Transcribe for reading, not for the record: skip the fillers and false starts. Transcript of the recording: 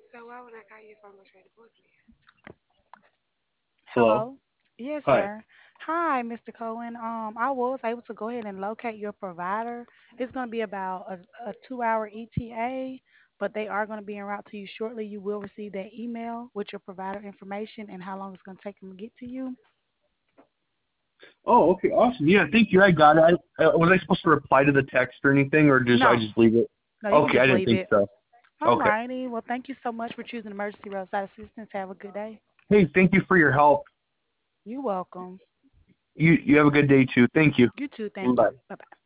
So why would I call you if I'm gonna trade the voicemail? Hello. Hello? Yes, Hi. sir. Hi, Mr. Cohen. I was able to go ahead and locate your provider. It's going to be about a 2 hour ETA, but they are going to be en route to you shortly. You will receive that email with your provider information and how long it's going to take them to get to you. Oh, okay, awesome. Yeah, thank you. I got it. Was I supposed to reply to the text or anything, or just I No, just leave it? no, you can Okay, I just didn't leave think it. so. All Okay. righty. Well, thank you so much for choosing Emergency Roadside Assistance. Have a good day. Hey, thank you for your help. You're welcome. You have a good day too. Thank you. You too. Thank Bye. you. Bye bye.